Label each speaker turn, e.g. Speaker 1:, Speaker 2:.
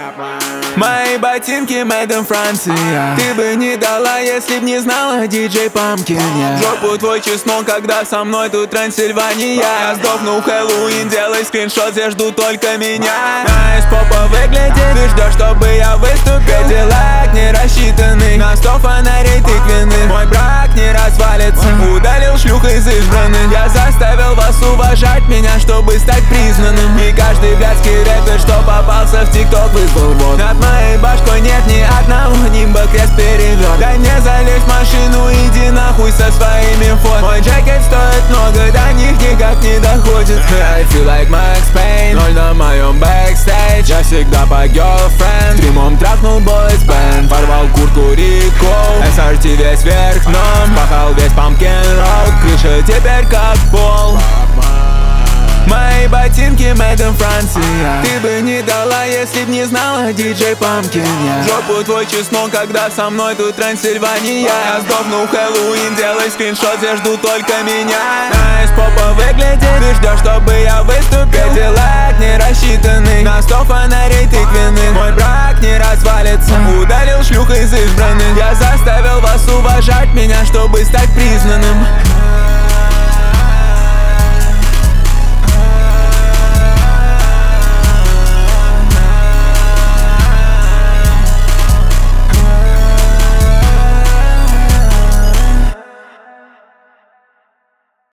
Speaker 1: Мои ботинки made in Франция. Ты бы не дала, если б не знала диджей Памкин. Жопу твой чеснок, когда со мной тут Трансильвания. Я сдохну в Хэллоуин, делай скриншот, все ждут только меня. Знаешь, попа выглядит, ты ждешь, чтобы я выступил. Кадиллак не рассчитанный на 100 фонарей тыквенных. Мой брак не развалится, удалил шлюх из избранных. Я заставил вас уважать меня, чтобы стать признанным. И каждый блядский рэпер, что попался в ТикТок, вызвал вот. Над моей башкой нет ни одного нимба, крест перелет. Дай мне залезть в машину, иди нахуй со своими фото. Мой джекет стоит много, до них никак не доходит. I feel like Max Payne, 0 на моем бэкстейдж. Я всегда по girlfriend, стримом трахнул boys band. Порвал куртку Рико, SRT весь вверх дном. Пахал весь Pumpkin Road, крыша теперь как пол. Мои ботинки made in Франция. Ты бы не дала, если б не знала диджей Памкин. Жопу твой чеснок, когда со мной тут Трансильвания. Я сдохну в Хэллоуин, делай скриншот, все ждут только меня. Знаешь, попа выглядит, ты ждешь, чтобы я выступил. Кадиллак не рассчитанный на 100 фонарей тыквенных. Мой брак не развалится, удалил шлюх из избранных. Я заставил вас уважать меня, чтобы стать признанным.